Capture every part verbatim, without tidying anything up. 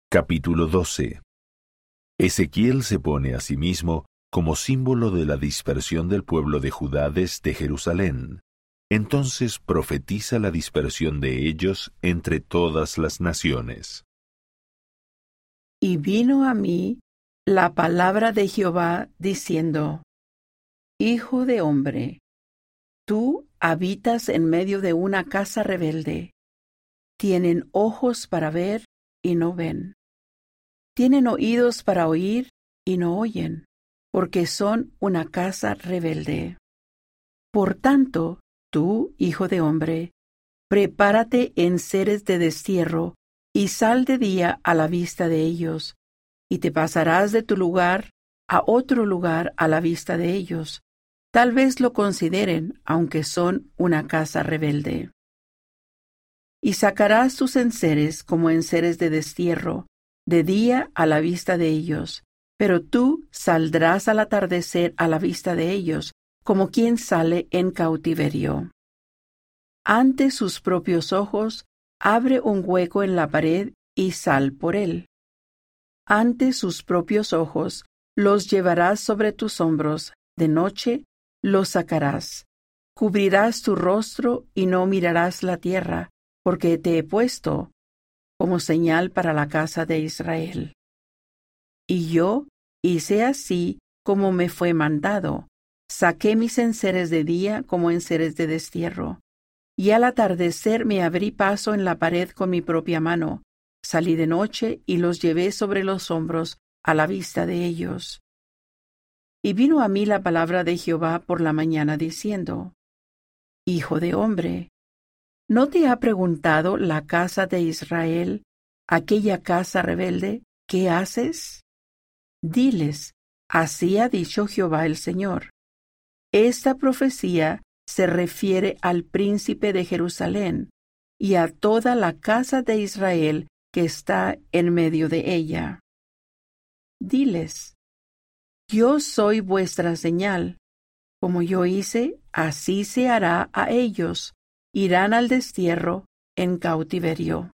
Capítulo doce. Ezequiel se pone a sí mismo como símbolo de la dispersión del pueblo de Judá desde Jerusalén. Entonces profetiza la dispersión de ellos entre todas las naciones. Y vino a mí la palabra de Jehová diciendo: Hijo de hombre, tú habitas en medio de una casa rebelde. Tienen ojos para ver y no ven. Tienen oídos para oír y no oyen, porque son una casa rebelde. Por tanto, tú, hijo de hombre, prepárate en seres de destierro y sal de día a la vista de ellos, y te pasarás de tu lugar a otro lugar a la vista de ellos. Tal vez lo consideren, aunque son una casa rebelde. Y sacarás tus enseres como enseres de destierro, de día a la vista de ellos, pero tú saldrás al atardecer a la vista de ellos, como quien sale en cautiverio. Ante sus propios ojos, abre un hueco en la pared y sal por él. Ante sus propios ojos, los llevarás sobre tus hombros, de noche los sacarás. Cubrirás tu rostro y no mirarás la tierra, porque te he puesto como señal para la casa de Israel. Y yo hice así como me fue mandado. Saqué mis enseres de día como enseres de destierro. Y al atardecer me abrí paso en la pared con mi propia mano. Salí de noche y los llevé sobre los hombros a la vista de ellos. Y vino a mí la palabra de Jehová por la mañana diciendo: Hijo de hombre, ¿no te ha preguntado la casa de Israel, aquella casa rebelde, qué haces? Diles, así ha dicho Jehová el Señor. Esta profecía se refiere al príncipe de Jerusalén y a toda la casa de Israel que está en medio de ella. Diles, yo soy vuestra señal. Como yo hice, así se hará a ellos. Irán al destierro en cautiverio.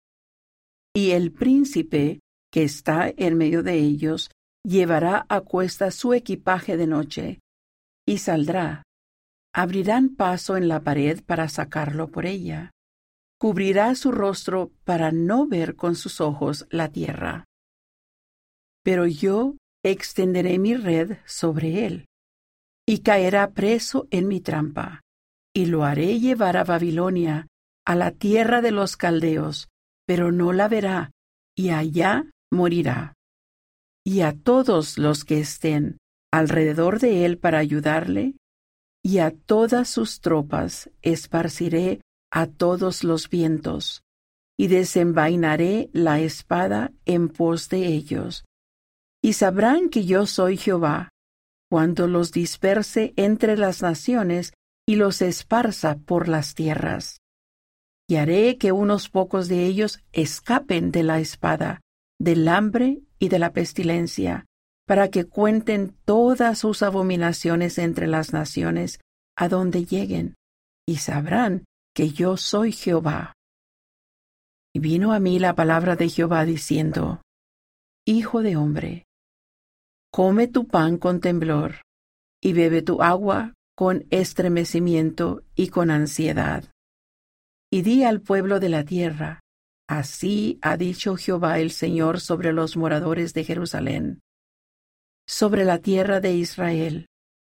Y el príncipe que está en medio de ellos llevará a cuesta su equipaje de noche y saldrá. Abrirán paso en la pared para sacarlo por ella. Cubrirá su rostro para no ver con sus ojos la tierra. Pero yo extenderé mi red sobre él, y caerá preso en mi trampa, y lo haré llevar a Babilonia, a la tierra de los caldeos, pero no la verá, y allá morirá. Y a todos los que estén alrededor de él para ayudarle, y a todas sus tropas esparciré a todos los vientos, y desenvainaré la espada en pos de ellos. Y sabrán que yo soy Jehová, cuando los disperse entre las naciones y los esparza por las tierras. Y haré que unos pocos de ellos escapen de la espada, del hambre y de la pestilencia, para que cuenten todas sus abominaciones entre las naciones a donde lleguen, y sabrán que yo soy Jehová. Y vino a mí la palabra de Jehová diciendo: Hijo de hombre, come tu pan con temblor, y bebe tu agua con estremecimiento y con ansiedad. Y di al pueblo de la tierra: así ha dicho Jehová el Señor sobre los moradores de Jerusalén, sobre la tierra de Israel.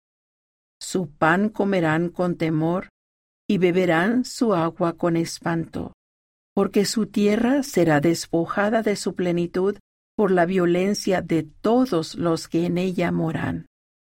Su pan comerán con temor, y beberán su agua con espanto, porque su tierra será despojada de su plenitud por la violencia de todos los que en ella moran.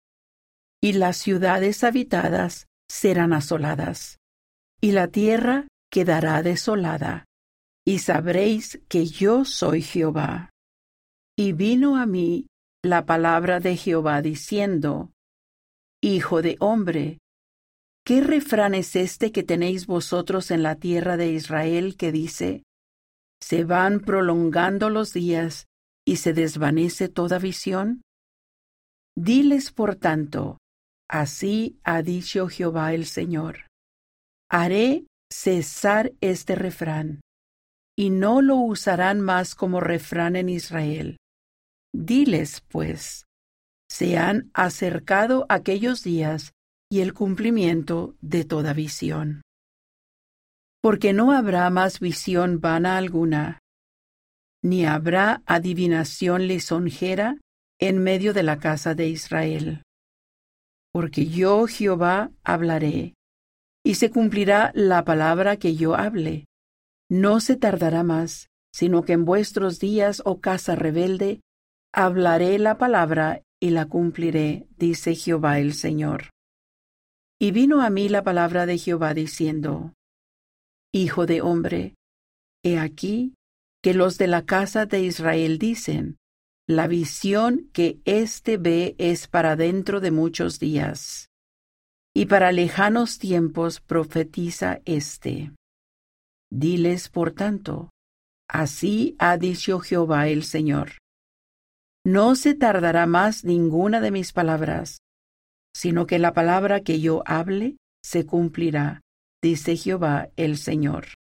Y las ciudades habitadas serán asoladas, y la tierra quedará desolada, y sabréis que yo soy Jehová. Y vino a mí la palabra de Jehová diciendo: Hijo de hombre, ¿qué refrán es este que tenéis vosotros en la tierra de Israel que dice: se van prolongando los días y se desvanece toda visión? Diles, por tanto, así ha dicho Jehová el Señor: haré cesar este refrán, y no lo usarán más como refrán en Israel. Diles, pues, se han acercado aquellos días y el cumplimiento de toda visión. Porque no habrá más visión vana alguna, ni habrá adivinación lisonjera en medio de la casa de Israel. Porque yo, Jehová, hablaré, y se cumplirá la palabra que yo hable. No se tardará más, sino que en vuestros días, oh casa rebelde, hablaré la palabra y la cumpliré, dice Jehová el Señor. Y vino a mí la palabra de Jehová diciendo: Hijo de hombre, he aquí que los de la casa de Israel dicen: la visión que éste ve es para dentro de muchos días, y para lejanos tiempos profetiza éste. Diles, por tanto, así ha dicho Jehová el Señor: no se tardará más ninguna de mis palabras, sino que la palabra que yo hable se cumplirá, dice Jehová el Señor.